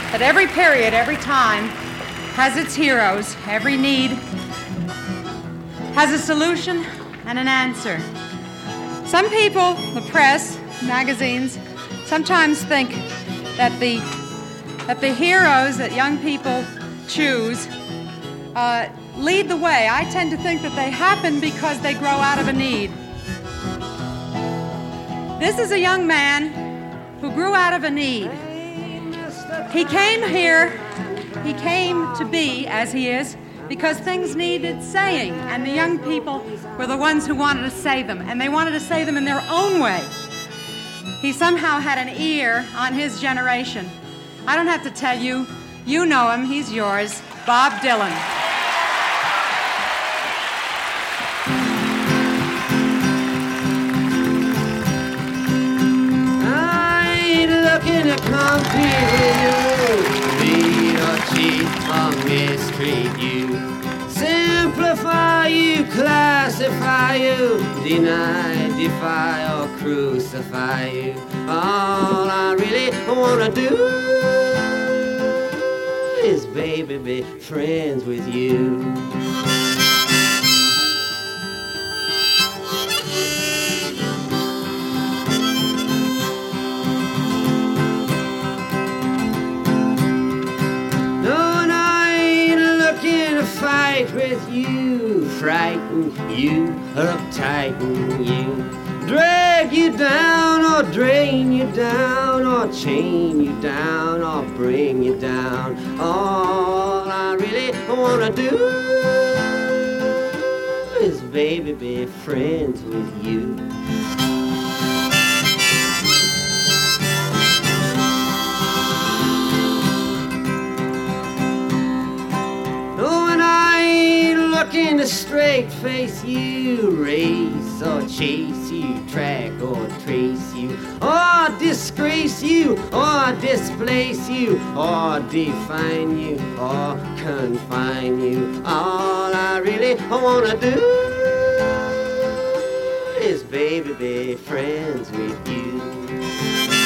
that every period, every time, has its heroes. Every need has a solution and an answer. Some people, the press, magazines, sometimes think that the heroes that young people choose lead the way. I tend to think that they happen because they grow out of a need. This is a young man who grew out of a need. He came here, he came to be as he is because things needed saying, and the young people were the ones who wanted to say them, and they wanted to say them in their own way. He somehow had an ear on his generation. I don't have to tell you, you know him, he's yours, Bob Dylan. I ain't looking to compete with you, beat or cheat or mistreat you, simplify you, classify you, deny, defy or crucify you. All I really wanna do is, baby, be friends with you. Fight with you, frighten you, uptighten you, drag you down or drain you down or chain you down or bring you down. All I really wanna do is, baby, be friends with you. Looking to straight face you, race or chase you, track or trace you, or disgrace you, or displace you, or define you, or confine you. All I really wanna do is, baby, be friends with you.